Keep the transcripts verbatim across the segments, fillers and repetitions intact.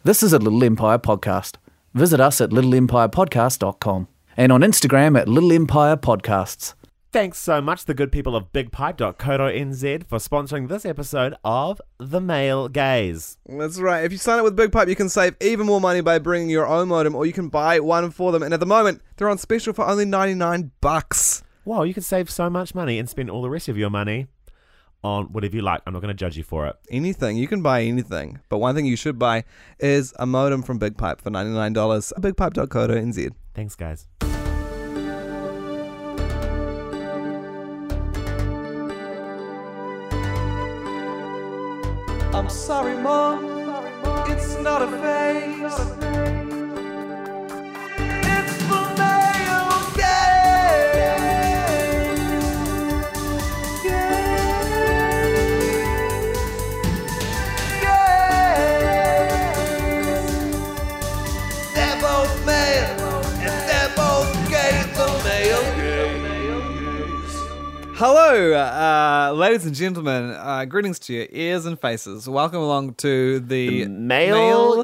This is a Little Empire podcast. Visit us at little empire podcast dot com and on Instagram at Little Empire Podcasts. Thanks so much to the good people of big pipe dot co dot n z for sponsoring this episode of The Male Gaze. That's right. If you sign up with Big Pipe, you can save even more money by bringing your own modem, or you can buy one for them. And at the moment, they're on special for only ninety-nine bucks. Wow, you can save so much money and spend all the rest of your money on whatever you like. I'm not going to judge you for it. Anything. You can buy anything. But one thing you should buy is a modem from Big Pipe for ninety-nine dollars. big pipe dot co dot n z. Thanks, guys. I'm sorry, Mom. It's not a phase. It's the male gaze. Gaze. Gaze. They're both male, and they're both gay. The male gaze. Hello, uh, ladies and gentlemen. Uh, greetings to your ears and faces. Welcome along to the, The Male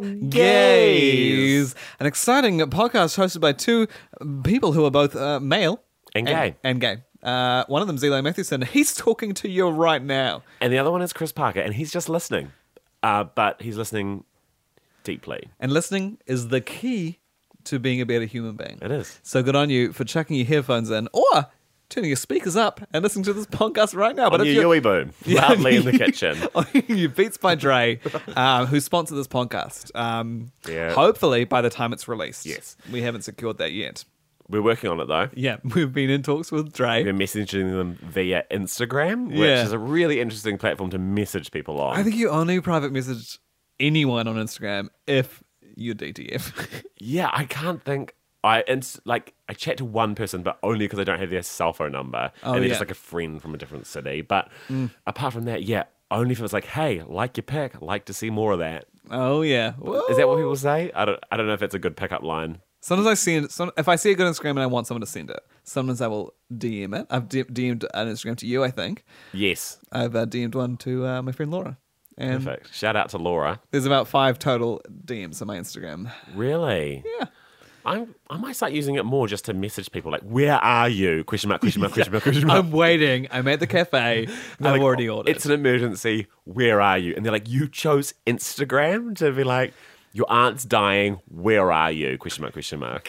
Gaze. an exciting podcast hosted by two people who are both uh, male And gay. And, gay. Uh, one of them, Zelo Matthewson. He's talking to you right now. And the other one is Chris Parker, and he's just listening. Uh, but he's listening deeply. And listening is the key to being a better human being. It is. So good on you for chucking your headphones in, or turning your speakers up and listening to this podcast right now. But On if your you're Yui Boom, loudly in the kitchen. you Beats by Dre, uh, who sponsored this podcast. Um, Yeah. Hopefully, by the time it's released. Yes. We haven't secured that yet. We're working on it, though. Yeah, we've been in talks with Dre. We're messaging them via Instagram, which Yeah. is a really interesting platform to message people on. I think you only private message anyone on Instagram if you're D T F. Yeah, I can't think. I and like I chat to one person, but only because I don't have their cell phone number, Oh, and they're yeah. just like a friend from a different city. But apart from that, yeah, only if it was like, hey, like your pic, like to see more of that. Oh, yeah. Is that what people say? I don't. I don't know if that's a good pickup line. Sometimes I see it. Some, if I see a good Instagram and I want someone to send it, sometimes I will D M it. I've D- DM'd an Instagram to you, I think. Yes, I've uh, D M'd one to uh, my friend Laura. And perfect. Shout out to Laura. there's about five total D Ms on my Instagram. Really? Yeah. I'm, I might start using it more just to message people like, where are you? Question mark, question mark, question mark, question mark. I'm waiting. I'm at the cafe. I've They're like, already ordered. It's an emergency. Where are you? And they're like, you chose Instagram to be like, your aunt's dying. Where are you? Question mark, question mark.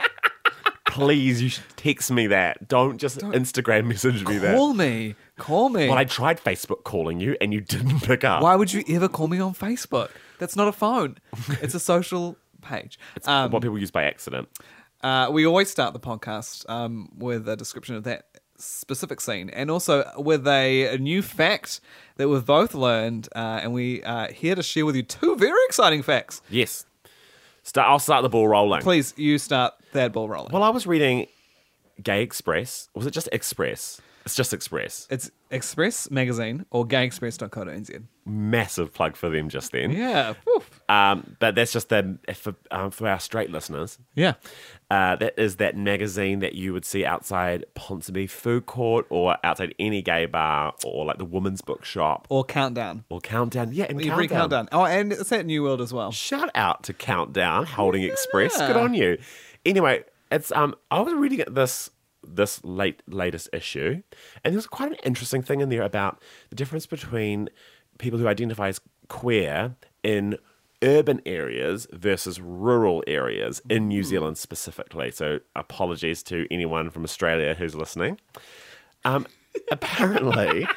Please, you should text me that. Don't just Instagram message me that. Call me. Call me. Well, I tried Facebook calling you and you didn't pick up. Why would you ever call me on Facebook? That's not a phone. It's a social page. It's Um, what people use by accident. Uh, we always start the podcast um, with a description of that specific scene, and also with a, a new fact that we've both learned, uh, and we are here to share with you two very exciting facts. Yes. Start, I'll start the ball rolling. Please, you start that ball rolling. Well, I was reading Gay Express. Was it just Express? It's just Express. It's Express Magazine or gay express dot co dot n z. Massive plug for them just then. Yeah. Woof. Um, but that's just the for, um, for our straight listeners. Yeah. Uh, that is that magazine that you would see outside Ponsonby Food Court or outside any gay bar or like the Women's Bookshop Or Countdown. or Countdown. Yeah, and Every Countdown. Countdown. Oh, and it's at New World as well. Shout out to Countdown Holding Express. Good on you. Anyway, it's um I was reading this this late latest issue, and there was quite an interesting thing in there about the difference between people who identify as queer in urban areas versus rural areas in New Zealand specifically. So apologies to anyone from Australia who's listening. Um, apparently,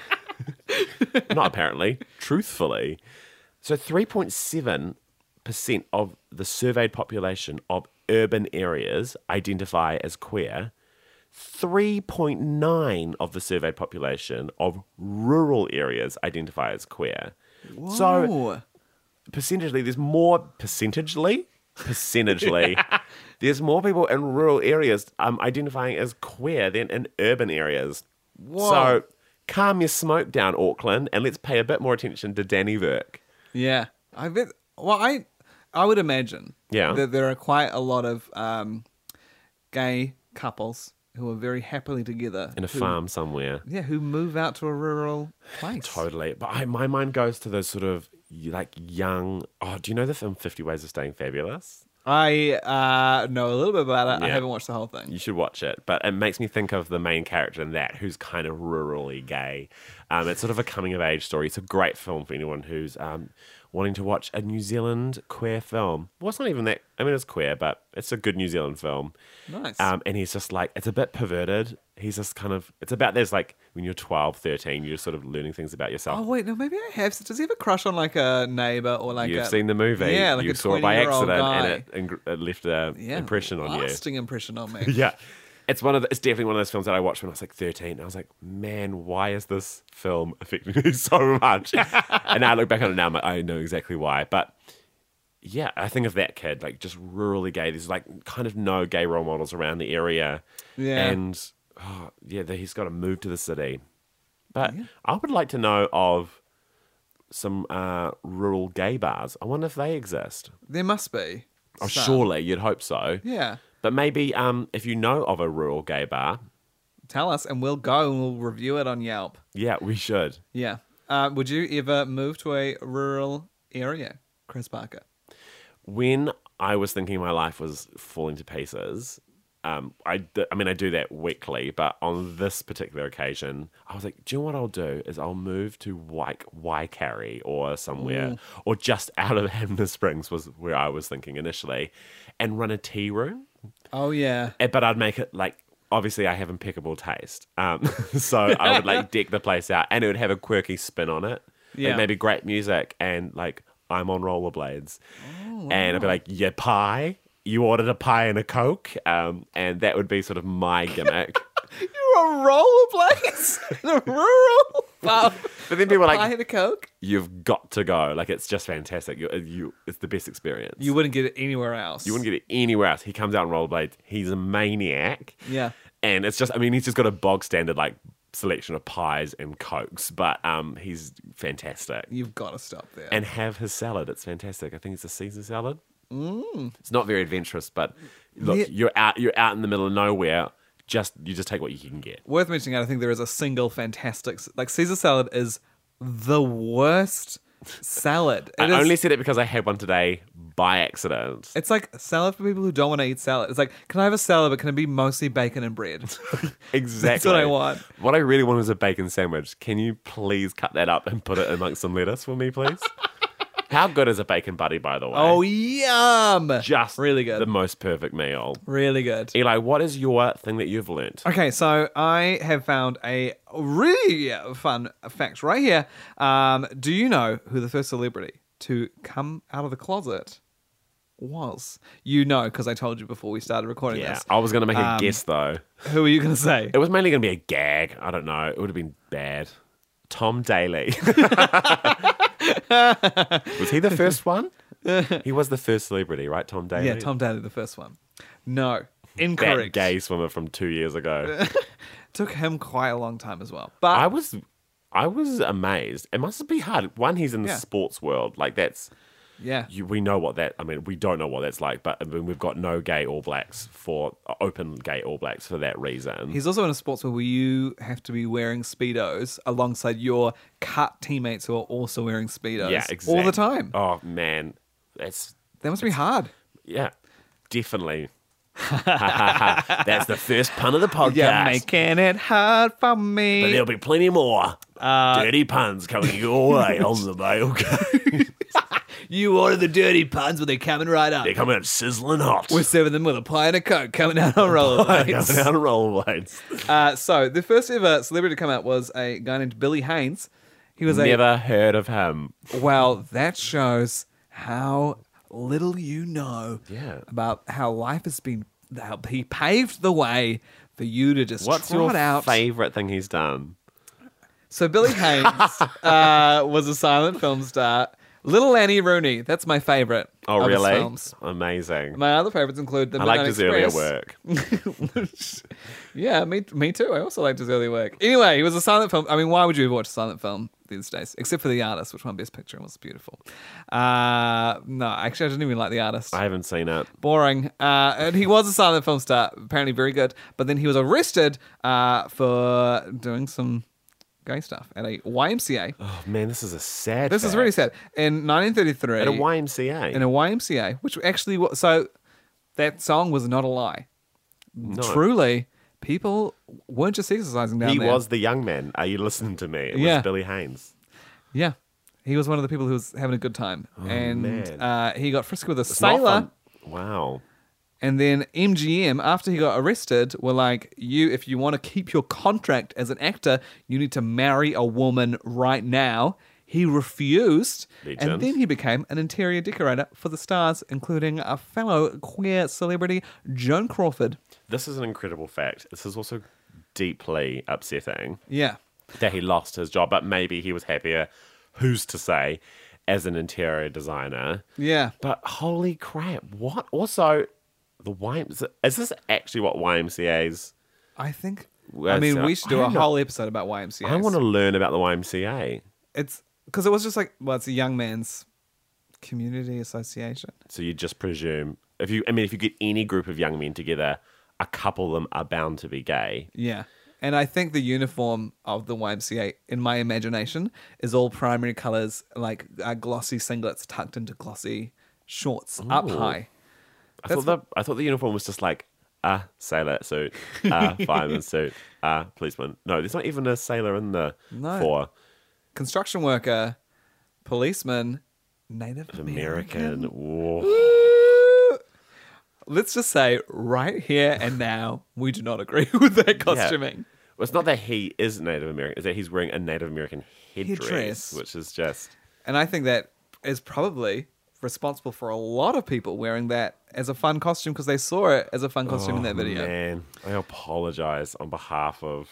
not apparently, truthfully, so three point seven percent of the surveyed population of urban areas identify as queer. three point nine of the surveyed population of rural areas identify as queer. So Whoa. percentagely, there's more percentagely, percentagely, there's more people in rural areas um, identifying as queer than in urban areas. Whoa. So calm your smoke down, Auckland, and let's pay a bit more attention to Danny Virk. Yeah, I bet. Well, I I would imagine Yeah. that there are quite a lot of um, gay couples who are very happily together In a who- farm somewhere. Yeah, who move out to a rural place. Totally. But I, my mind goes to those sort of you like young. Oh, do you know the film Fifty Ways of Staying Fabulous? I uh, know a little bit about it. I Yeah. haven't watched the whole thing. You should watch it, but it makes me think of the main character in that, who's kind of rurally gay. Um, it's sort of a coming of age story. It's a great film for anyone who's um, wanting to watch a New Zealand queer film. Well, it's not even that. I mean, it's queer, but it's a good New Zealand film. Nice. Um, and he's just like, it's a bit perverted. He's just kind of, it's about, there's like, when you're twelve, thirteen, you're sort of learning things about yourself. Oh wait, no, maybe I have. Does he have a crush on like a neighbor or like You've a, seen the movie. Yeah, like you a saw it by twenty-year-old accident, guy. and it, ing- it left an yeah, impression on you. lasting impression on me. Yeah. It's one of the, it's definitely one of those films that I watched when I was like thirteen. And I was like, man, why is this film affecting me so much? And now I look back on it now, I'm like, I know exactly why. But yeah, I think of that kid, like just rurally gay. There's like kind of no gay role models around the area. Yeah. And oh, yeah, that he's got to move to the city. But I would like to know of some uh, rural gay bars. I wonder if they exist. There must be. Oh, some. surely you'd hope so. Yeah. But maybe um, if you know of a rural gay bar, Tell us, and we'll go and we'll review it on Yelp. yeah, we should. Yeah. Uh, would you ever move to a rural area, Chris Parker? When I was thinking my life was falling to pieces, um, I, d- I mean, I do that weekly, but on this particular occasion, I was like, do you know what I'll do? Is I'll move to like Waikari or somewhere, or just out of Hamner Springs was where I was thinking initially, and run a tea room. Oh yeah. Eh, But I'd make it like, obviously I have impeccable taste. Um, so I would like deck the place out, and it would have a quirky spin on it. Yeah. Like maybe great music, and like I'm on rollerblades. And I'd be like, yeah, pie? You ordered a pie and a Coke? Um, and that would be sort of my gimmick. You're on rollerblades in a rural. Wow. But then people are Pie like, and a Coke. you've got to go. Like, it's just fantastic. You, you, it's the best experience. You wouldn't get it anywhere else. You wouldn't get it anywhere else. He comes out on rollerblades. He's a maniac. Yeah. And it's just, I mean, he's just got a bog standard, like, selection of pies and Cokes, but um, he's fantastic. You've got to stop there. And have his salad. It's fantastic. I think it's a Caesar salad. Mm. It's not very adventurous, but look, Yeah. you're out. You're out in the middle of nowhere. Just you just take what you can get. Worth mentioning, I think there is a single fantastic, like Caesar salad is the worst salad. It I is- only said it because I had one today by accident. It's like salad for people who don't want to eat salad. It's like, can I have a salad, but can it be mostly bacon and bread? Exactly. That's what I want. What I really want is a bacon sandwich. Can you please cut that up and put it amongst some lettuce for me, please? How good is a bacon buddy, by the way? Oh, yum! just really good. The most perfect meal. Really good. Eli, what is your thing that you've learnt? Okay, so I have found a really fun fact right here. Um, do you know who the first celebrity to come out of the closet was? You know, because I told you before we started recording Yeah, this. I was going to make a Um, guess though. Who are you going to say? It was mainly going to be a gag. I don't know. It would have been bad. Tom Daly. Was he the first one? He was the first celebrity, right? Tom Daly. Yeah, Tom Daly, the first one. No, That incorrect. gay swimmer from two years ago. Took him quite a long time as well. But I was, I was amazed. It must be hard. One, he's in the Yeah. sports world. Like that's, yeah, you, we know what that. I mean, we don't know what that's like, but I mean, we've got no gay All Blacks for open gay All Blacks for that reason. he's also in a sports where you have to be wearing Speedos alongside your cut teammates who are also wearing Speedos yeah, exactly. all the time. Oh man, that's That must be hard. yeah, definitely. That's the first pun of the podcast. You're making it hard for But me. there'll be plenty more Uh, dirty puns coming your way on the mail. You order the dirty puns, but they're coming right up. They're coming out sizzling hot. We're serving them with a pie and a Coke coming out on coming rollerblades. out of rollerblades. uh, so the first ever celebrity to come out was a guy named Billy Haynes. He was a Never heard of him. well. That shows how little you know Yeah. about how life has been. How he paved the way for you to just What's trot your out. favorite thing he's done? So Billy Haynes uh, was a silent film star. Little Annie Rooney. That's my favorite. Oh, of his really? films. Amazing. My other favorites include The I Midnight liked his earlier Express. work. Yeah, me me too. I also liked his early work. Anyway, he was a silent film. I mean, why would you ever watch a silent film these days? Except for The Artist, which won Best Picture and was beautiful. Uh, no, actually, I didn't even like The Artist. I haven't seen it. Boring. Uh, and he was a silent film star, apparently very good. But then he was arrested uh, for doing some gay stuff at a Y M C A. Oh man, this is a sad. This is fact. really sad. In nineteen thirty-three, At a Y M C A. in a Y M C A, which actually wa- so that song was not a lie. No. Truly, people weren't just exercising down He there. was the young man. Are you listening to me? It was Yeah. Billy Haynes. Yeah. He was one of the people who was having a good time. and man. uh, he got frisky with a It's not sailor. fun. Wow. And then M G M, after he got arrested, were like, you, if you want to keep your contract as an actor, you need to marry a woman right now. He refused. Legend. And then he became an interior decorator for the stars, including a fellow queer celebrity, Joan Crawford. This is an incredible fact. This is also deeply upsetting Yeah. that he lost his job, but maybe he was happier, who's to say, as an interior designer. Yeah. But holy crap, what? Also, the Y M C A, is this actually what Y M C As? I think, Well, I mean, so- we should I do a don't know. whole episode about Y M C As. I want to learn about the Y M C A. It's because it was just like, well, it's a young man's community association. So you just presume, if you, I mean, if you get any group of young men together, a couple of them are bound to be gay. Yeah. And I think the uniform of the Y M C A, in my imagination, is all primary colors, like uh, glossy singlets tucked into glossy shorts up Ooh. high. I That's thought the I thought the uniform was just like a sailor suit, a fireman suit, a policeman. No, there's not even a sailor in the No. four. Construction worker, policeman, Native American. American. Whoa. Let's just say right here and now, we do not agree with that costuming. Well, it's not that he is Native American; it's that he's wearing a Native American headdress, Headdress. which is just And I think that is probably responsible for a lot of people wearing that as a fun costume because they saw it as a fun costume in that video. Oh, Man, I apologize on behalf of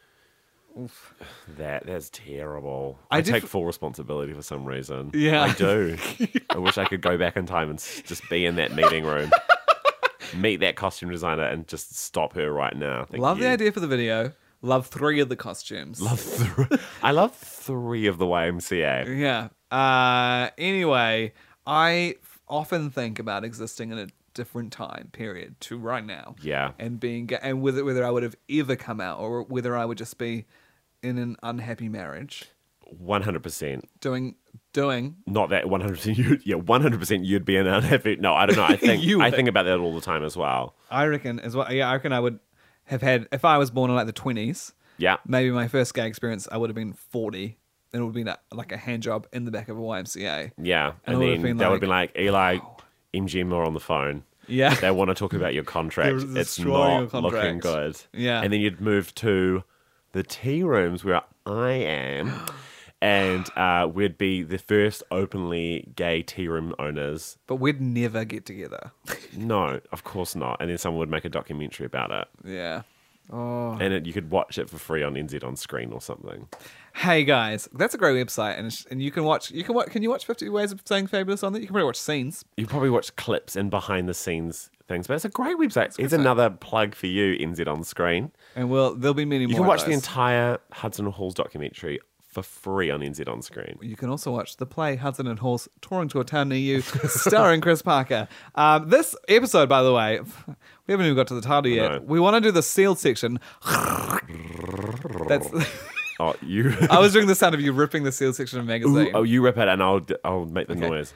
that. That's terrible. I I, did take f- full responsibility for some reason. Yeah. I do. I wish I could go back in time and s- just be in that meeting room, meet that costume designer, and just stop her right now. Thank Love you. the idea for the video. Love three of the costumes. Love th- I love three of the Y M C A. Yeah. Uh, anyway, I f- often think about existing in a different time period to right now. Yeah. And being ga- and whether whether I would have ever come out or whether I would just be in an unhappy marriage One hundred percent. doing doing Not that one hundred percent. You, yeah, one hundred percent. You'd be an unhappy. No, I don't know. I think You I would. think about that all the time as well. I reckon as well. Yeah, I reckon I would have had if I was born in like the twenties. Yeah. Maybe my first gay experience, I would have been forty, and it would have been a, like a hand job in the back of a Y M C A. Yeah, And and, it would've then been that would like, be like Eli, M G M are on the phone. Yeah. They want to talk about your contract. They're It's destroying not your looking contract. good. Yeah. and then you'd move to the tea rooms where I am, and uh, we'd be the first openly gay tea room owners. But we'd never get together. No, of course not. And then someone would make a documentary about it, Yeah. Oh. and it, you could watch it for free on N Z On Screen or something. Hey guys, that's a great website, and it's, and you can watch. You can watch. Can you watch Fifty Ways of Saying Fabulous on there? You can probably watch scenes. You probably watch clips and behind the scenes things, but it's a great website. Here's website. another plug for you, N Z On Screen. And we'll there'll be many more. You can of watch the those. entire Hudson Halls documentary for free on N Z On Screen. You can also watch the play Hudson and Horse touring to a town near you, starring Chris Parker. Um, this episode, by the way, we haven't even got to the title yet. No. We want to do the sealed section. That's. Oh, you. I was doing the sound of you ripping the sealed section of a magazine. Ooh, oh, you rip it, and I'll I'll make the noise.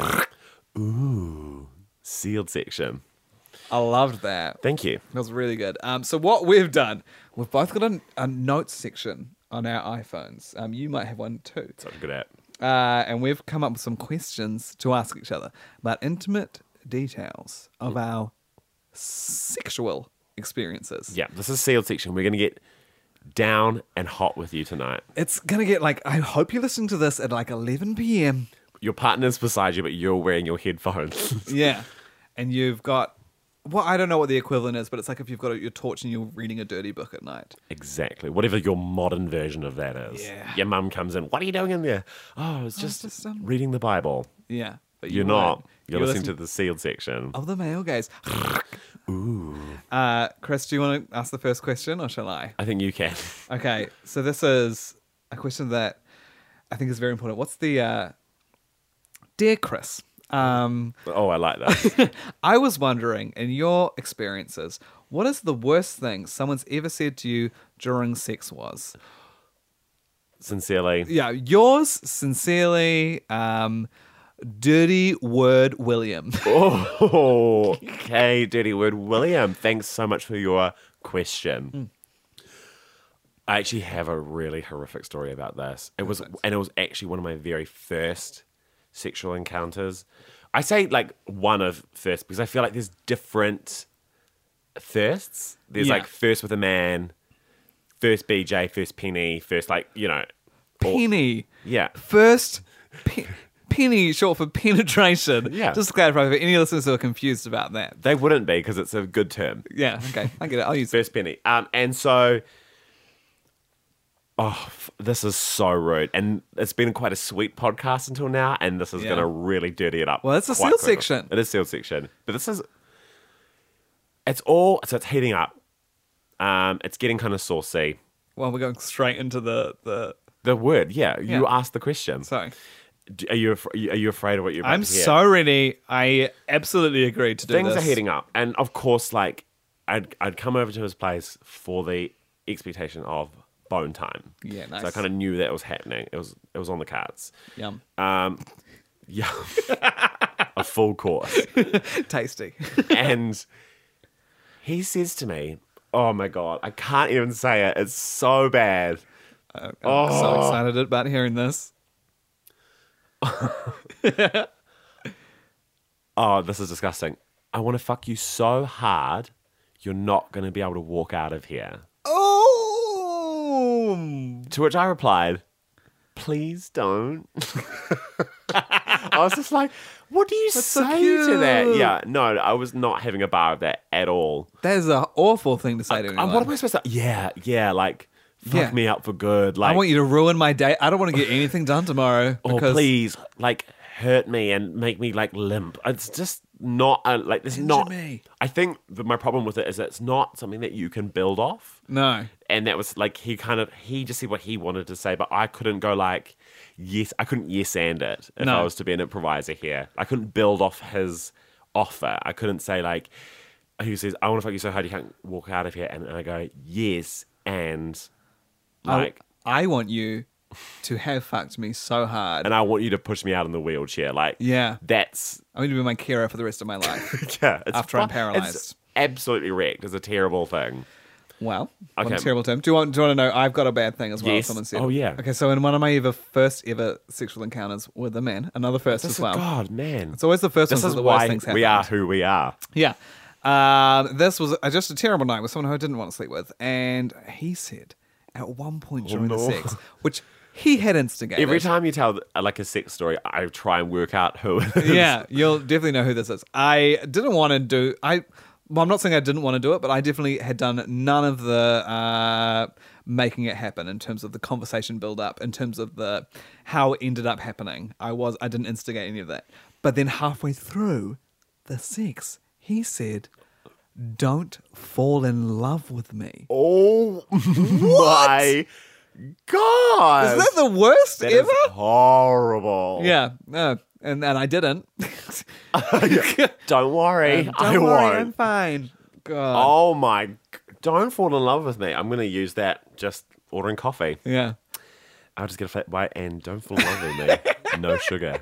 Ooh, sealed section. I loved that. Thank you. That was really good. Um, so what we've done, we've both got a, a notes section on our iPhones. Um, you might have one too. So good at. Uh, and we've come up with some questions to ask each other about intimate details of our sexual experiences. Yeah, this is sealed section. We're gonna get down and hot with you tonight. It's gonna get like, I hope you're listening to this at like eleven p.m. Your partner's beside you, but you're wearing your headphones. Yeah. And you've got, well, I don't know what the equivalent is, but it's like if you've got your torch and you're reading a dirty book at night. Exactly. Whatever your modern version of that is. Yeah. Your mum comes in. What are you doing in there? Oh, it's just, just, um, reading the Bible. Yeah. But You're you not. weren't. You're, You were listening to the sealed section. of the male gaze. Ooh. Uh, Chris, do you want to ask the first question or shall I? I think you can. Okay, so this is a question that I think is very important. What's the uh, dear Chris? Um, Oh, I like that. I was wondering, in your experiences, what is the worst thing someone's ever said to you during sex was? sincerely. Yeah, yours sincerely, um, Dirty Word William. Oh, okay, Dirty Word William. Thanks so much for your question. Mm. I actually have a really horrific story about this. It was, and it was actually one of my very first sexual encounters. I say like one of first because I feel like there's different firsts. There's Yeah. like first with a man, first B J, first penny, first like, you know. or- Penny. yeah. First, pe- penny, short for penetration. Yeah. Just to clarify for any listeners who are confused about that. They wouldn't be because it's a good term. Yeah, okay, I get it. I'll use it. First penny. Um, and so, oh, f- this is so rude. And it's been quite a sweet podcast until now, and this is Yeah. going to really dirty it up. Well, it's a quite sealed quickly. section. It is sealed section. But this is, it's all, so it's heating up. Um, it's getting kind of saucy. Well, we're going straight into the... the The word, yeah. You Yeah. asked the question. sorry. Do- Are you, af- are you afraid of what you're about I'm to hear? so ready. I absolutely agreed to do Things this. are heating up, and of course, like I'd I'd come over to his place for the expectation of bone time. Yeah, nice. So I kind of knew that it was happening. It was it was on the cards. Yum. Um, yeah, a full course, Tasty. and he says to me, "Oh my god, I can't even say it. It's so bad." I'm Oh. so excited about hearing this. Oh, this is disgusting. I want to fuck you so hard, you're not going to be able to walk out of here. Oh! To which I replied, please don't. I was just like, what do you That's so say to that? cute. Yeah, no, I was not having a bar of that at all. That is an awful thing to say to Uh, anyone. what am I supposed to Yeah, yeah, like, fuck Yeah. me up for good. Like, I want you to ruin my day. I don't want to get anything done tomorrow. or Because please, like, hurt me and make me, like, limp. It's just not, a, like, there's Injure not. me. I think that my problem with it is that it's not something that you can build off. No. And that was like, he kind of, he just said what he wanted to say, but I couldn't go like, yes, I couldn't yes and it if No. I was to be an improviser here. I couldn't build off his offer. I couldn't say like, he says, I want to fuck you so hard you can't walk out of here. And, and I go, yes, and like, I, I want you to have fucked me so hard. and I want you to push me out in the wheelchair. Like, Yeah. that's, I want you to be my carer for the rest of my life. yeah. It's After I'm fu- paralysed. It's absolutely wrecked. It's a terrible thing. Wow. What a Okay. terrible term. Do you want do you want to know? I've got a bad thing as well. Yes. Someone said. Oh, yeah. Okay, so in one of my ever first ever sexual encounters with a man, another first This as is, well. God, man. It's always the first This ones is that the worst why things happen. we are who we are. Yeah. Um, this was uh, just a terrible night with someone who I didn't want to sleep with, and he said at one point during no. the sex, which he had instigated. Every time you tell uh, like a sex story, I try and work out who it is. Yeah, you'll definitely know who this is. I didn't want to do. I. Well, I'm not saying I didn't want to do it, but I definitely had done none of the uh, making it happen in terms of the conversation build up, in terms of the how it ended up happening. I was I didn't instigate any of that. But then halfway through the sex, he said, "Don't fall in love with me." Oh my god! Is that the worst That is ever? horrible. Yeah, no, and and I didn't. Don't worry, Don't I worry, won't. I'm fine. God. Oh my! g- Don't fall in love with me. I'm going to use that. Just ordering coffee. Yeah. I'll just get a flat white and don't fall in love with me. No sugar.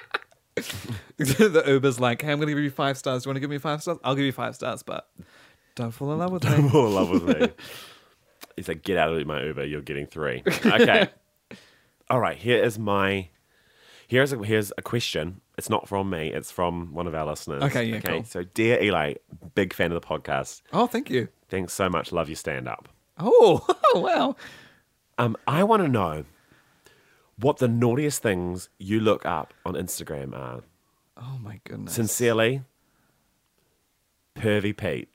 The Uber's like, hey, I'm going to give you five stars. Do you want to give me five stars? I'll give you five stars, but don't fall in love with Don't me. fall in love with me. He's like, get out of my Uber. You're getting three. Okay. All right. Here is my. Here's a, here's a question. It's not from me. It's from one of our listeners. Okay, yeah, cool. So, dear Eli, big fan of the podcast. Oh, thank you. Thanks so much. Love your stand up. Oh, wow. Um, I want to know what the naughtiest things you look up on Instagram are. Oh, my goodness. Sincerely, Pervy Pete.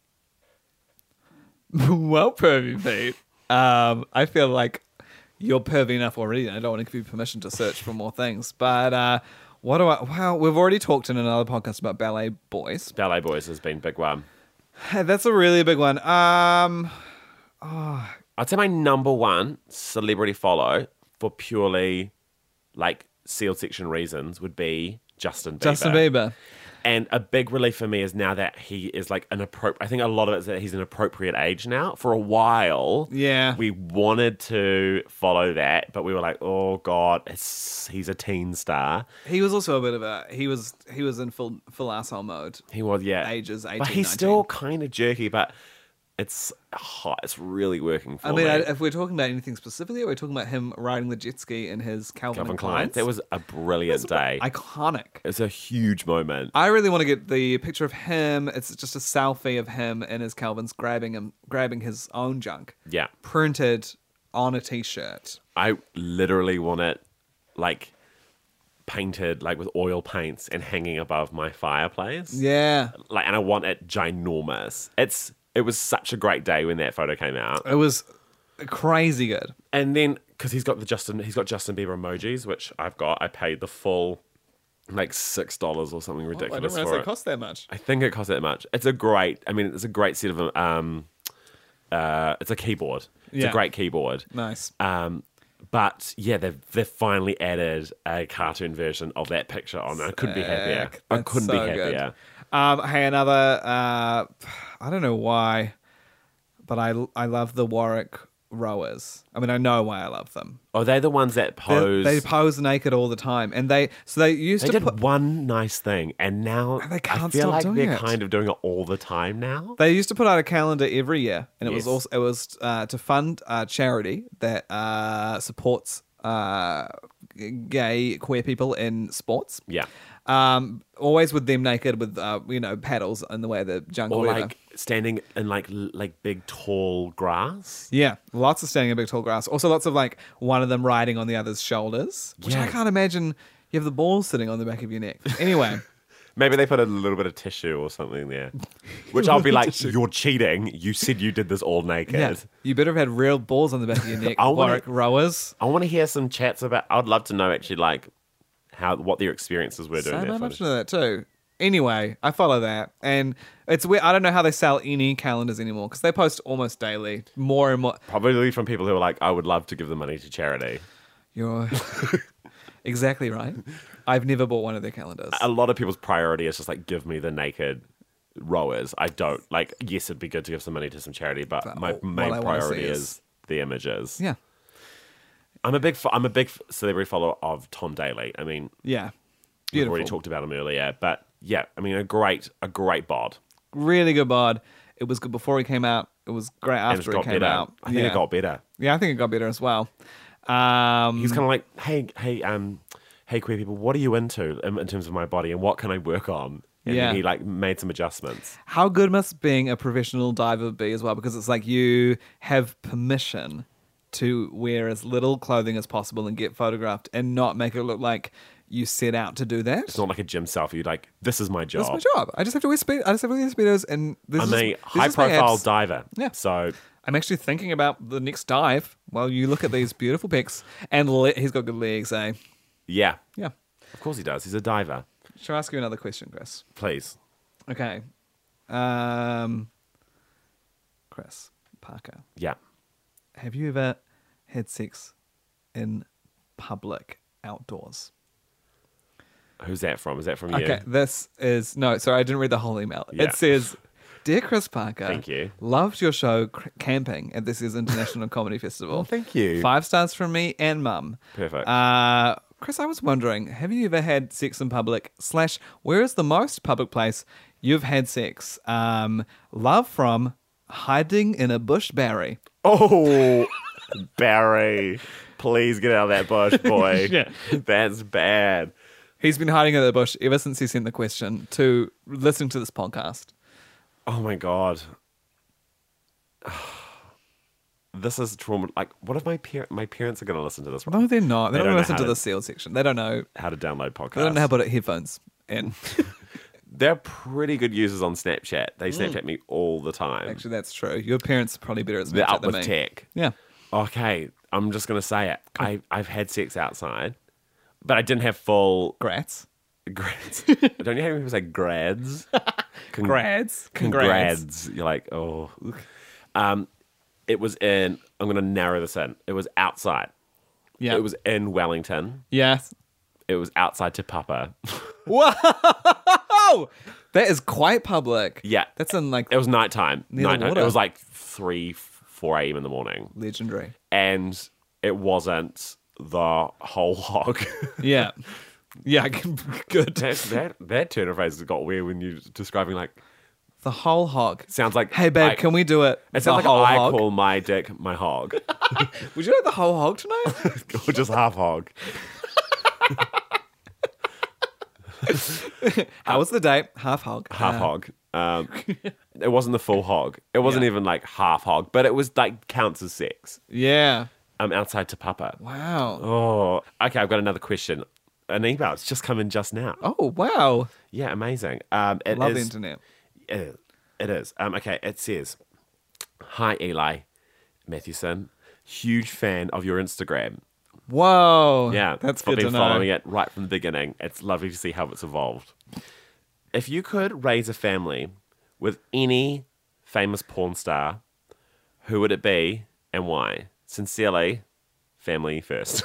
Well, pervy, Pete. Um, I feel like you're pervy enough already, and I don't want to give you permission to search for more things. But uh, what do I... Wow, we've already talked in another podcast about ballet boys. Ballet Boys has been a big one. Hey, that's a really big one. Um, I'd say my number one celebrity follow for purely like sealed section reasons would be Justin Bieber. Justin Bieber. And a big relief for me is now that he is like an appropriate. I think a lot of it is that he's an appropriate age now. For a while, Yeah. we wanted to follow that, but we were like, oh god, it's, he's a teen star. He was also a bit of a he was he was in full full asshole mode. He was, yeah, Ages eighteen, but he's nineteen. still kind of jerky. But it's hot. It's really working for I mean, me. I, if we're talking about anything specifically, we're talking about him riding the jet ski in his Calvin, Calvin and Klein. Klein's. That was a brilliant day. iconic. It's a huge moment. I really want to get the picture of him. It's just a selfie of him in his Calvin's grabbing him, grabbing his own junk, Yeah, printed on a t-shirt. I literally want it like painted like with oil paints and hanging above my fireplace. Yeah, Like, and I want it ginormous. It's it was such a great day when that photo came out. it was crazy good. And then because he's got the Justin, he's got Justin Bieber emojis, which I've got. I paid the full like six dollars or something I ridiculous didn't realize for they it. cost that much. I think it cost that much. It's a great. I mean, it's a great set of um, uh, it's a keyboard. It's Yeah. a great keyboard. Nice. Um, but yeah, they've they've finally added a cartoon version of that picture on. I couldn't be happier. Sick. I That's couldn't be so good. happier. Um, hey, another. Uh, I don't know why, but I I love the Warwick rowers. I mean, I know why I love them. Are they the ones that They- pose? They, pose naked all the time, and they so they used They to did put. one nice thing, and now They can't I feel stop like doing they're it. kind of doing it all the time now. They used to put out a calendar every year, and it was Yes. also it was uh, to fund a charity that uh, supports uh, gay queer people in sports. Yeah, Um, always with them naked with uh, you know paddles in the way of the junk or whatever. like standing in like l- like big tall grass. Yeah, lots of standing in big tall grass. Also, lots of like one of them riding on the other's shoulders, which I Yeah. can't imagine. You have the balls sitting on the back of your neck. Anyway, Maybe they put a little bit of tissue or something there, which I'll be like, "You're cheating. You said you did this all naked." yeah, you better have had real balls on the back of your neck, I wanna- Warwick rowers. I want to hear some chats about. I'd love to know actually like how what their experiences were doing So that. much footage. to that too. Anyway, I follow that, and it's weird. I don't know how they sell any calendars anymore because they post almost daily, more and more. Probably from people who are like, "I would love to give the money to charity." You're exactly right. I've never bought one of their calendars. A lot of people's priority is just like, give me the naked rowers. I don't like. Yes, it'd be good to give some money to some charity, but, But my all- main what I wanna priority see is, is- the images. Yeah, I'm a big. fo- I'm a big celebrity follower of Tom Daly. I mean, yeah, we've beautiful. already talked about him earlier, but yeah, I mean, a great, a great bod. Really good bod. It was good before he came out. It was great And it's after it got came better. out. I think yeah. it got better. Yeah, I think it got better as well. Um, He's kind of like, hey, hey, um, hey, queer people, what are you into in, in terms of my body, and what can I work on? And Yeah. then he like made some adjustments. how good must being a professional diver be as well? Because it's like you have permission to wear as little clothing as possible and get photographed and not make it look like you set out to do that. It's not like a gym selfie. You're like, this is my job. That's my job. I just have to wear speed. I just have to wear speedos, and this I'm is a this high is my profile abs. diver. Yeah. So I'm actually thinking about the next dive while you look at these beautiful pics. And le- he's got good legs, eh? yeah, Yeah. of course he does. He's a diver. Shall I ask you another question, Chris? Please. Okay. Um, Chris Parker, Yeah. have you ever had sex in public outdoors? Who's that from? Is that from you? Okay, this is no. Sorry, I didn't read the whole email. Yeah. It says, "Dear Chris Parker, Thank you. Loved your show cr- camping at this year's International Comedy Festival. Oh, thank you. Five stars from me and Mum. Perfect. Uh, Chris, I was wondering, have you ever had sex in public? Slash, where is the most public place you've had sex? Um, love from hiding in a bush, Barry. Oh, Barry, please get out of that bush, boy. Yeah. That's bad. He's been hiding in the bush ever since he sent the question to listening to this podcast. Oh my god. This is trauma. Like, what if my par- my parents are going to listen to this? No, they're not. They, They don't, don't know listen how to to- the sealed section. They don't know. How to download podcasts? They don't know how to put headphones in. They're pretty good users on Snapchat. They Snapchat me all the time. Actually, that's true. Your parents are probably better at They're Snapchat up than with me. tech. Yeah. Okay, I'm just gonna say it. I I've had sex outside, but I didn't have full Grats. grads. Don't you hear people say grads? Con- Grads. Congrats. You're like, oh. Um, it was in. I'm gonna narrow this in. It was outside. Yeah. It was in Wellington. Yes. It was outside Te Papa. Whoa! Whoa! That is quite public. Yeah. That's in like It was nighttime. Near the Nighttime. water. It was like three, four a.m. in the morning. legendary. And it wasn't the whole hog. Yeah. Yeah, good. that, that, that turn of phrase got weird when you're describing, like, The whole hog. sounds like... Hey, babe, I- can we do it? It sounds like the whole I hog? call my dick my hog. Would you like the whole hog tonight? Or just half hog. How was the date? Half hog. Half Uh, hog. Um, it wasn't the full hog. It wasn't Yeah. even like half hog, but it was like counts as sex. Yeah. Um, outside to Papa. Wow. Oh, okay. I've got another question. An email. It's just come in just now. Oh, wow. Yeah, amazing. Um, it Love the is- internet. It is. It is. Um, okay, it says, "Hi Eli Matthewson, huge fan of your Instagram. Whoa. Yeah, That's I've good been to know. following it right from the beginning. It's lovely to see how it's evolved. If you could raise a family with any famous porn star, who would it be and why? Sincerely, family first."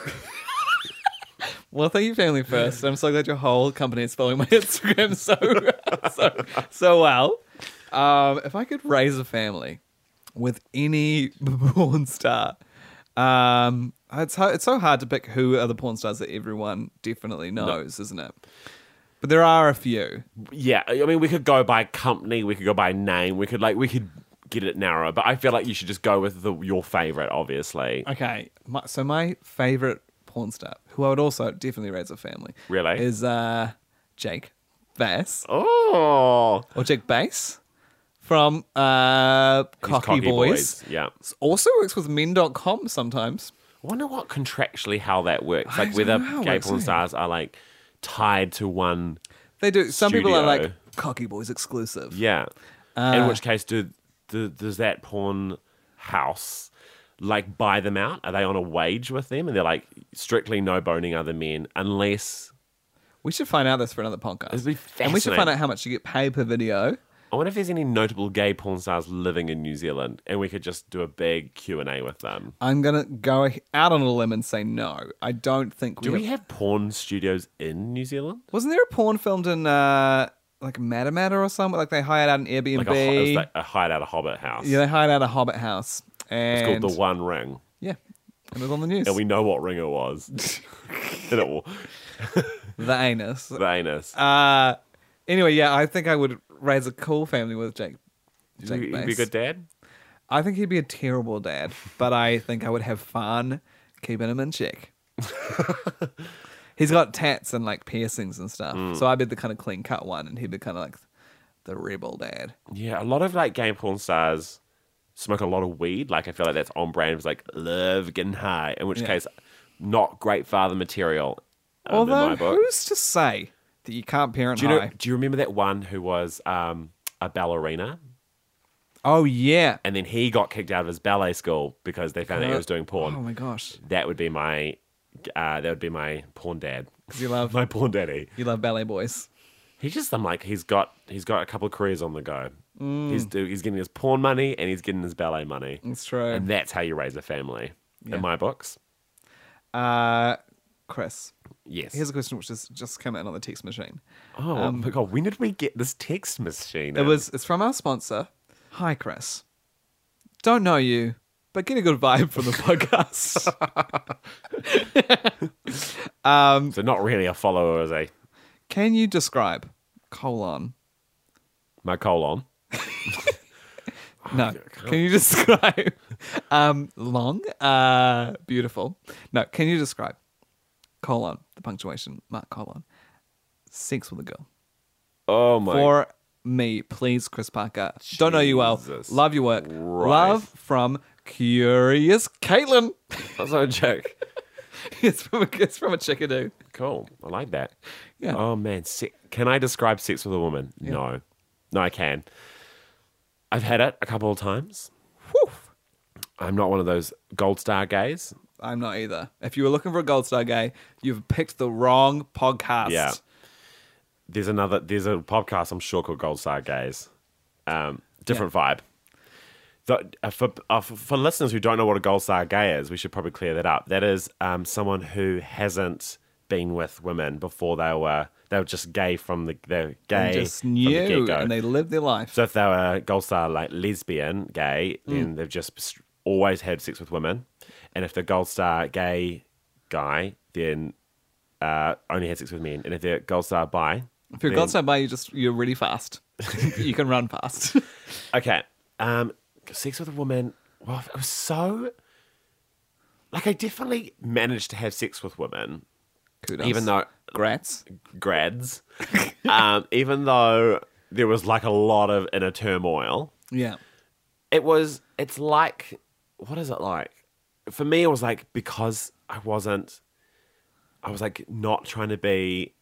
Well, thank you, family first. I'm so glad your whole company is following my Instagram so so, so well. Um, if I could raise a family with any porn star, um, it's hard, it's so hard to pick who are the porn stars that everyone definitely knows, isn't it? But there are a few. Yeah, I mean, we could go by company, we could go by name, we could like we could get it narrower, but I feel like you should just go with the, your favorite, obviously. Okay, my, so my favorite porn star, who I would also definitely raise a family, Really? is uh, Jake Bass Oh, or Jake Bass from uh, He's Cocky, Boys. Yeah. Also works with men dot com sometimes. I wonder what contractually how that works. I Like don't whether know how it gay works, porn eh? stars are like tied to one. They do. Some people are like Studio. Cocky Boys exclusive. Yeah. Uh, In which case, do, do does that porn house like buy them out? Are they on a wage with them, and they're like strictly no boning other men unless? We should find out this for another podcast. It'd be And we should fascinating. find out how much you get paid per video. I wonder if there's any notable gay porn stars living in New Zealand, and we could just do a big Q and A with them. I'm gonna go out on a limb and say no. I don't think we. Do have... we have porn studios in New Zealand? Wasn't there a porn filmed in uh, like Matamata or something? Like they hired out an Airbnb. Like a, ho- it was like a hide out a hobbit house. Yeah, they hired out a Hobbit house, and It's called the One Ring, yeah, it was on the news. and we know what ring it was. and it will, the anus. the anus. Uh, anyway, yeah, I think I would raise a cool family with Jake. He'd Jake be, he'd be a Bass. good dad. I think he'd be a terrible dad, but I think I would have fun keeping him in check. He's got tats and like piercings and stuff, Mm. so I'd be the kind of clean cut one, and he'd be kind of like the rebel dad. Yeah, a lot of like gay porn stars smoke a lot of weed. Like I feel like that's on brand. It's like love getting high. In which Yeah. case, not great father material. Um, in Although, my book. who's to say that you can't parent Do you know? high? Do you remember that one who was um, a ballerina, Oh yeah, and then he got kicked out of his ballet school because they found out he was doing porn? Oh my gosh, That would be my. Uh, that would be my porn dad. because you love My porn daddy. you love ballet boys. He's just. I'm like. He's got. He's got a couple of careers on the go. Mm. He's do. He's getting his porn money and he's getting his ballet money. It's true. And that's how you raise a family. Yeah. In my books. Uh, Chris, Yes. here's a question which just just came in on the text machine. Oh my god! When did we get this text machine? It in? was it's from our sponsor. Hi, Chris. Don't know you, but get a good vibe from the podcast. um, so not really a follower, is he? can you describe colon? My colon. No. Can you describe um long? Uh, beautiful. No. Can you describe colon the punctuation mark colon sex with a girl? Oh my. For me, please, Chris Parker. Don't know you well. Jesus Love your work. Christ. Love from Curious Caitlin. That's not a joke. it's from a, it's from a chickadee. Cool. I like that. Yeah. Oh man. Se- can I describe sex with a woman? No. No, I can. I've had it a couple of times. Whew. I'm not one of those gold star gays. I'm not either. If you were looking for a gold star gay, you've picked the wrong podcast. Yeah. There's another. There's a podcast I'm sure called Gold Star Gays. Um, different vibe. The, uh, for uh, for for listeners who don't know what a Gold Star Gay is, we should probably clear that up. That is um, someone who hasn't been with women before they were they were just gay from the they're They gay just from the knew, get-go. and they lived their life. So if they were Gold Star like lesbian gay, then they've just s- always had sex with women, and if they're Gold Star gay guy, then uh, only had sex with men, and if they're Gold Star bi, If you're a then- Gold Star by, you just you're really fast. You can run fast. Okay. Um, sex with a woman. Well, it was so. Like, I definitely managed to have sex with women, Kudos. even though Grats. grads, um, even though there was like a lot of inner turmoil. Yeah. It was. It's like, what is it like? For me, it was like because I wasn't. I was like not trying to be.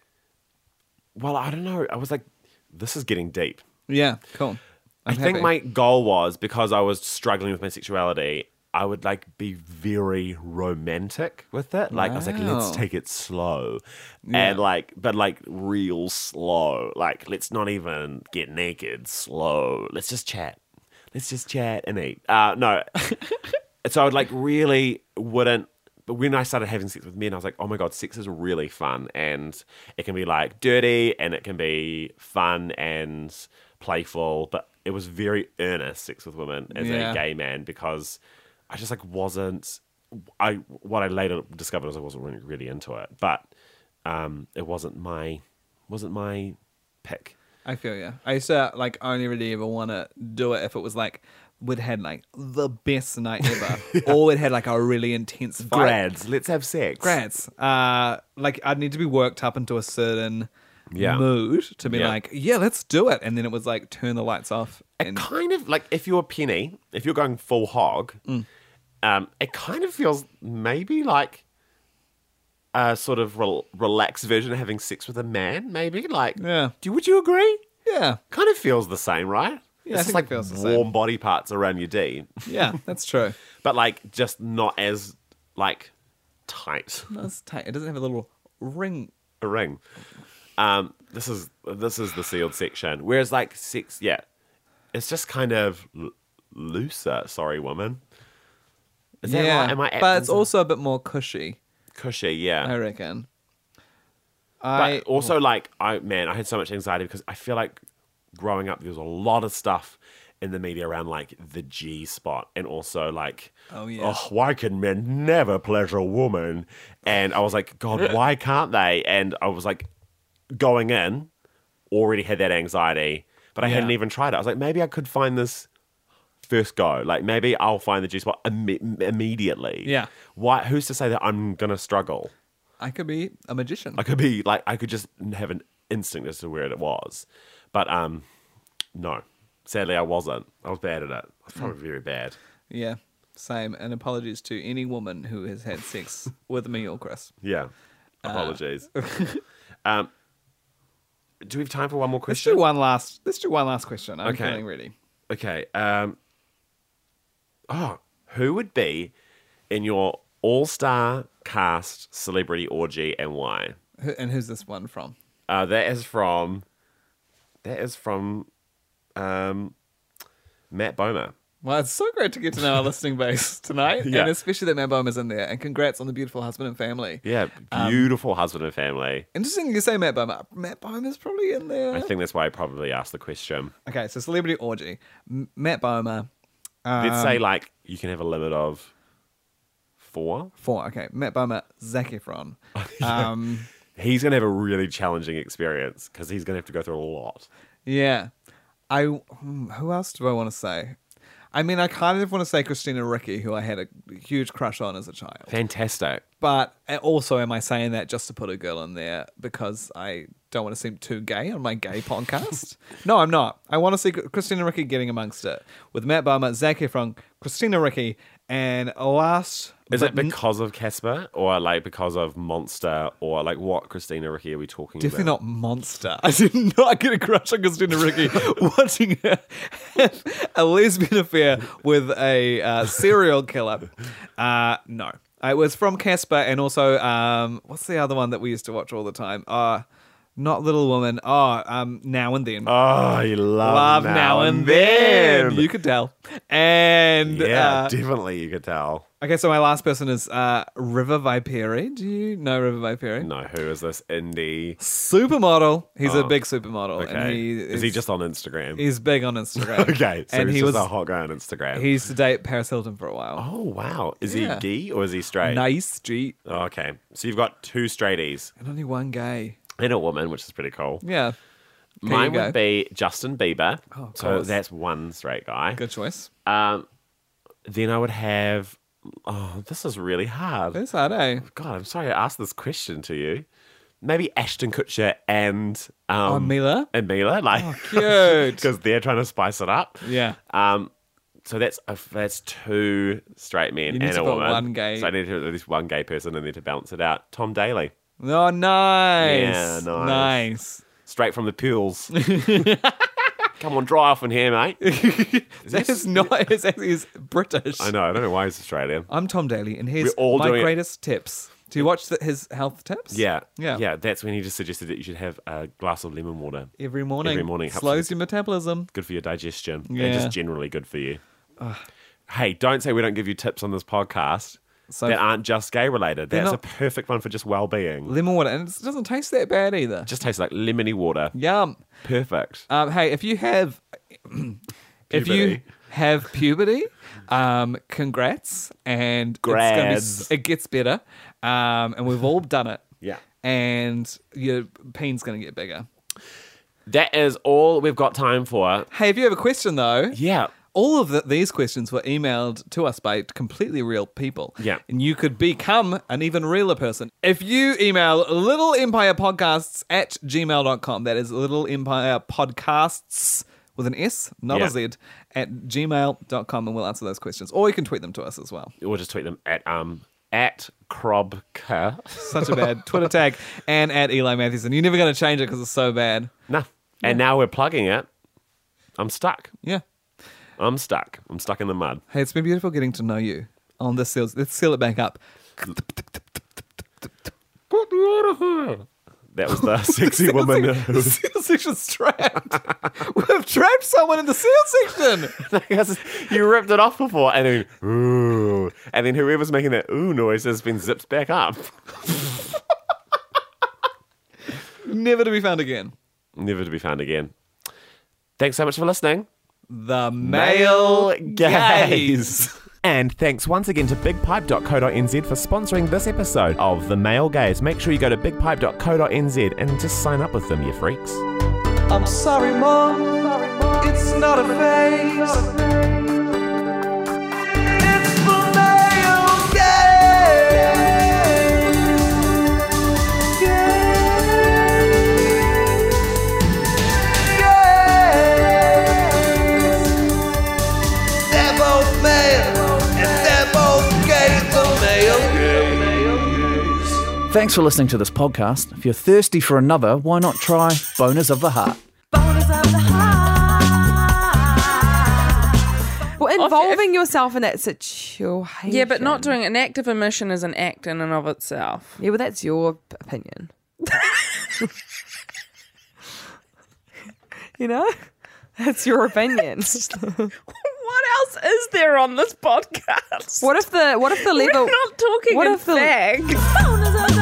Well, I don't know. I was like, this is getting deep. Yeah. Cool. I'm I think happy. my goal was, because I was struggling with my sexuality, I would like be very romantic with it. Like I was like, let's Wow. take it slow. Yeah. And like, but like real slow. Like, let's not even get naked. Slow. Let's just chat. Let's just chat and eat. Uh no. So I would like really wouldn't. But when I started having sex with men, I was like, oh my God, sex is really fun. And it can be like dirty and it can be fun and playful. But it was very earnest sex with women as Yeah. a gay man, because I just like wasn't. I what I later discovered was I wasn't really, really into it. But um, it wasn't my wasn't my pick. I feel you. I used to like only really ever want to do it if it was like we'd had like the best night ever, or we'd had like a really intense fight. Grads, let's have sex. Grads. Uh, like I'd need to be worked up into a certain Yeah. mood to be Yeah. like, yeah, let's do it, and then it was like turn the lights off. It And kind of like if you're Penny, if you're going full hog, Mm. um, it kind of feels maybe like a sort of rel- relaxed version of having sex with a man. Maybe like, Yeah. Do would you agree? yeah, Kind of feels the same, right? Yeah, I it's just think like it feels the warm same. body parts around your D, yeah, that's true. but like just not as like tight No, it's tight. It doesn't have a little ring. a ring. Um, this is this is the sealed section. Whereas like sex, yeah, it's just kind of l- looser. Sorry, woman. Is that yeah, right? Am I but it's also a bit more cushy, cushy? Yeah. I reckon. But I also, like, I man, I had so much anxiety because I feel like growing up there was a lot of stuff in the media around like the G spot, and also like, Oh, yeah. why can men never pleasure a woman? And I was like, God, why can't they? And I was like, going in, already had that anxiety, but I Yeah. hadn't even tried it. I was like, maybe I could find this first go. Like, maybe I'll find the G spot imme- immediately. Yeah. Why? Who's to say that I'm gonna struggle? I could be a magician. I could be like, I could just have an instinct as to where it was. But um, no, sadly I wasn't. I was bad at it. I was probably very bad. Yeah, same. And apologies to any woman who has had sex with me or Chris. Yeah. Apologies. um, do we have time for one more Let's question? do one last. Let's do one last question. I'm Okay. feeling ready. Okay. Um, oh, who would be in your all-star cast celebrity orgy and why? Who- And who's this one from? Uh, that is from. That is from. Um, Matt Bomer. Well, it's so great to get to know our listening base tonight, Yeah. and especially that Matt Bomer's in there. And congrats on the beautiful husband and family. Yeah, Um, beautiful husband and family. Interesting you say Matt Bomer. Matt Bomer's probably in there. I think that's why I probably asked the question. Okay, so celebrity orgy. M- Matt Bomer. Let's um, say like you can have a limit of four. Four. Okay, Matt Bomer, Zac Efron. Um, He's going to have a really challenging experience because he's going to have to go through a lot. yeah. I. hmm, Who else do I want to say? I mean, I kind of want to say Christina Ricci, who I had a huge crush on as a child. Fantastic. But also, am I saying that just to put a girl in there because I don't want to seem too gay on my gay podcast? No, I'm not. I want to see Christina Ricci getting amongst it with Matt Bomer, Zac Efron, Christina Ricci, and last. Is but it because of Casper or like because of Monster or like what Christina Ricci are we talking Definitely about? not Monster. I did not get a crush on Christina Ricci watching her have a lesbian affair with a uh, serial killer. Uh, no. It was from Casper and also, um, what's the other one that we used to watch all the time? Uh, not Little Woman. Oh, um, Now and Then. Oh, you love, Love Now, and then. You could tell. And yeah, uh, definitely you could tell. okay, so my last person is uh, River Viperi. Do you know River Viperi? No, who is this indie? Supermodel. He's Oh, a big supermodel. Okay. And he is, he just on Instagram? He's big on Instagram. okay, so and he's he just was a hot guy on Instagram. he used to date Paris Hilton for a while. oh, wow. Is Yeah. he gay or is he straight? Nice street. Oh, okay. So you've got two straighties And only one gay. and a woman, which is pretty cool. Yeah. Okay, Mine you go. would be Justin Bieber. Oh, of so course. that's one straight guy. Good choice. Um, then I would have. Oh, this is really hard. It's hard, eh? God, I'm sorry I asked this question to you. Maybe Ashton Kutcher and um, Oh, Mila? and Mila, like Cute. because they're trying to spice it up. Yeah. Um, so that's uh, that's two straight men You need and to a put woman. one gay- So I need to have at least one gay person in there to balance it out. Tom Daly, Oh, nice. Yeah, nice. Nice. straight from the pools. Come on, dry off in here, mate. That is not, it's actually he's British. I know. I don't know why he's Australian. I'm Tom Daly, and here's We're all my doing it. greatest tips. Do you watch the, his health tips? Yeah, Yeah. yeah. That's when he just suggested that you should have a glass of lemon water. Every morning. Every morning. Helps Slows with- your metabolism. Good for your digestion and Yeah. just generally good for you. Hey, don't say we don't give you tips on this podcast So- that aren't just gay related. They're That's not- a perfect one for just well-being. Lemon water. And it doesn't taste that bad either. Just tastes like lemony water. Yum. Perfect. Um, hey, if you have, if you Puberty. have puberty, um, congrats, and it's gonna be, Grads. it gets better, um, and we've all done it. Yeah. And your peen's gonna get bigger. That is all we've got time for. Hey, if you have a question though, Yeah. all of the, these questions were emailed to us by completely real people. Yeah. And you could become an even realer person. If you email Little Empire Podcasts at gmail dot com, that is Little Empire Podcasts with an S, not Yeah. a Z, at gmail dot com, and we'll answer those questions. Or you can tweet them to us as well. We'll just tweet them at um at Krobka. Such a bad Twitter tag. And at Eli Matthews. And you're never going to change it because it's so bad. No. And now we're plugging it. I'm stuck. Yeah. I'm stuck. I'm stuck in the mud. Hey, it's been beautiful getting to know you on this seal. Let's seal it back up. That was the sexy woman. The seal section's trapped. We've trapped someone in the seal section. You ripped it off before, and then ooh, and then whoever's making that ooh noise has been zipped back up. Never to be found again. Never to be found again. Thanks so much for listening. The male gaze. And thanks once again to big pipe dot co dot n z for sponsoring this episode of The Male Gaze. Make sure you go to big pipe dot co dot n z and just sign up with them, you freaks. I'm sorry, Mom. It's not a phase. It's the male gaze. They're both male, and they're both gay. The male gaze. Thanks for listening to this podcast. If you're thirsty for another, why not try Boners of the Heart? Well, involving yourself in that situation. Yeah, but not doing an active emission is an act in and of itself. Yeah, well, that's your p- opinion. You know? That's your opinion. What else is there on this podcast? What if the what if the We're level not talking what in if the- fags.